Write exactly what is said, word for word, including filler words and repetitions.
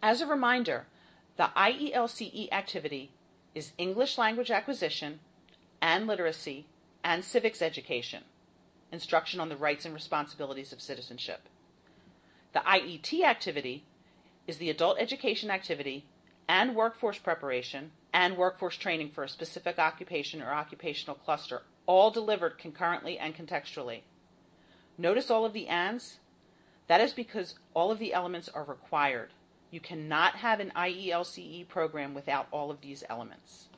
As a reminder, the I E L C E activity is English language acquisition and literacy and civics education, instruction on the rights and responsibilities of citizenship. The I E T activity is the adult education activity and workforce preparation and workforce training for a specific occupation or occupational cluster, all delivered concurrently and contextually. Notice all of the ands? That is because all of the elements are required. You cannot have an I E L C E program without all of these elements.